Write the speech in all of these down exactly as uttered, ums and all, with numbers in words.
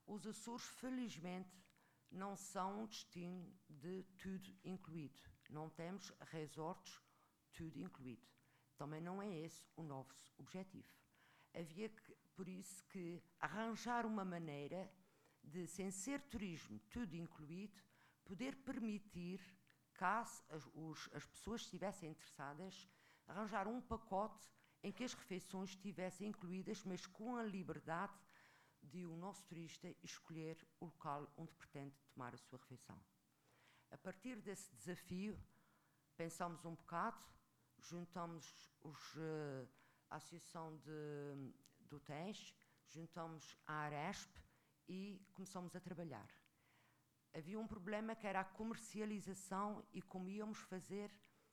Os Açores, felizmente, não são um destino de tudo incluído. Não temos resorts tudo incluído. Também não é esse o nosso objetivo. Havia, que, por isso, que arranjar uma maneira de, sem ser turismo tudo incluído, poder permitir, caso as, os, as pessoas estivessem interessadas, arranjar um pacote em que as refeições estivessem incluídas, mas com a liberdade de o nosso turista escolher o local onde pretende tomar a sua refeição. A partir desse desafio, pensamos um bocado, juntamos os, uh, a Associação de, de Hotéis, juntamos a Aresp e começamos a trabalhar. Havia um problema que era a comercialização e como íamos fazer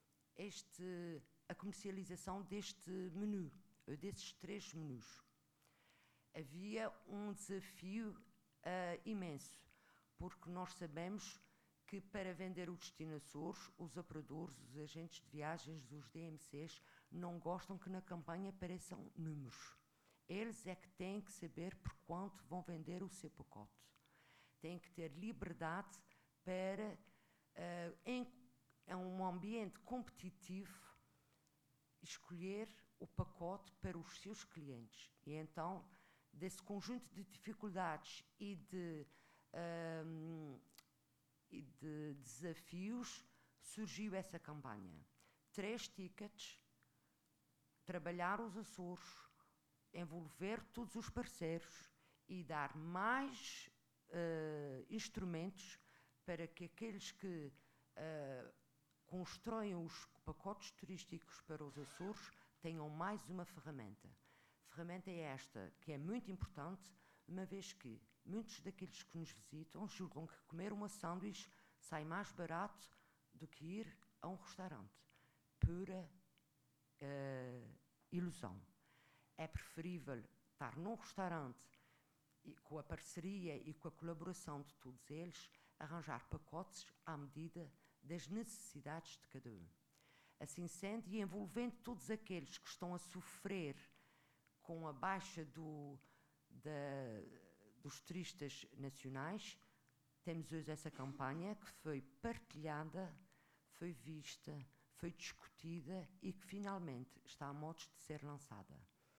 este, a comercialização deste menu, desses três menus. Havia um desafio uh, imenso, porque nós sabemos que para vender o destino Açores, os operadores, os agentes de viagens, os D M Cs, não gostam que na campanha apareçam números. Eles é que têm que saber por quanto vão vender o seu pacote. Têm que ter liberdade para, uh, em, em um ambiente competitivo, escolher o pacote para os seus clientes. E então, desse conjunto de dificuldades e de, um, e de desafios, surgiu essa campanha. Três tickets, trabalhar os Açores, envolver todos os parceiros e dar mais uh, instrumentos para que aqueles que uh, constroem os pacotes turísticos para os Açores tenham mais uma ferramenta. A ferramenta é esta, que é muito importante, uma vez que muitos daqueles que nos visitam julgam que comer uma sanduíche sai mais barato do que ir a um restaurante. Pura uh, ilusão. É preferível estar num restaurante e, com a parceria e com a colaboração de todos eles, arranjar pacotes à medida das necessidades de cada um. Assim sendo, e envolvendo todos aqueles que estão a sofrer com a baixa do, da, dos turistas nacionais, temos hoje essa campanha que foi partilhada, foi vista, foi discutida e que finalmente está a modos de ser lançada.